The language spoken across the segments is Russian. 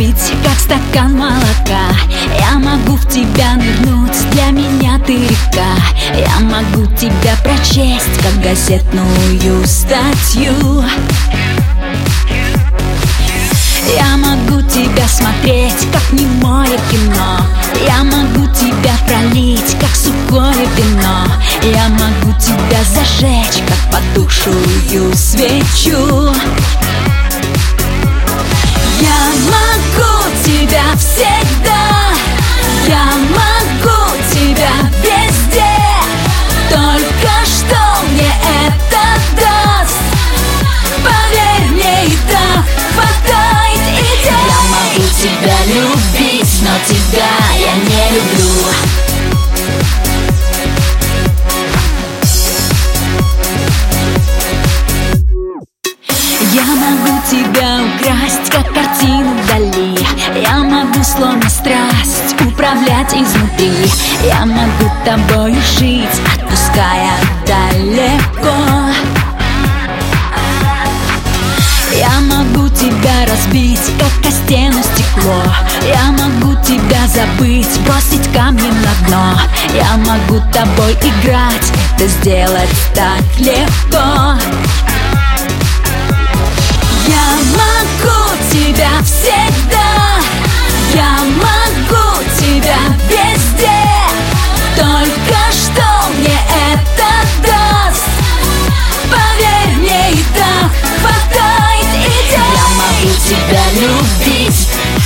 разбить, как стакан молока. Я могу в тебя нырнуть, для меня ты река. Я могу тебя прочесть, как газетную статью. Я могу тебя смотреть, как немое кино. Я могу тебя пролить, как сухое вино. Я могу тебя зажечь, как потухшую свечу. Я могу тебя всегда, я могу тебя везде. Только что мне это даст, поверь мне, и так хватает идей. Я могу тебя любить, но тебя я не люблю. Я могу тебя украсть, как картину вдали. Я могу, словно страсть, управлять изнутри. Я могу тобою жить, отпуская далеко. Я могу тебя разбить, как о стену стекло. Я могу тебя забыть, бросить камни на дно. Я могу тобой играть, это сделать так легко. Я могу тебя всегда, я могу тебя везде. Только что мне это даст, поверь мне, и так хватает идей. Я могу тебя любить.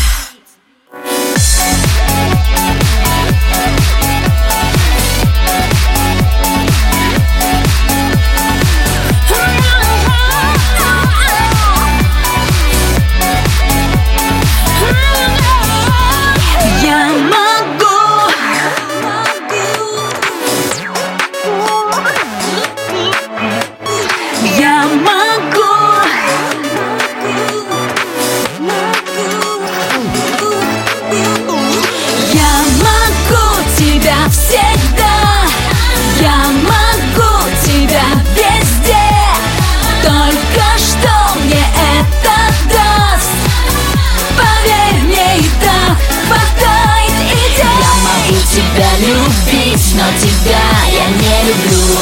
Всегда я могу тебя везде. Только что мне это даст, поверь мне, и так хватает идей. Я могу тебя любить, но тебя я не люблю.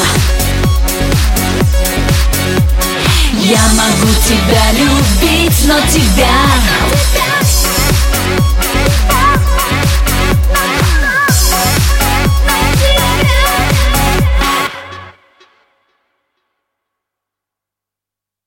Я могу тебя любить, но тебя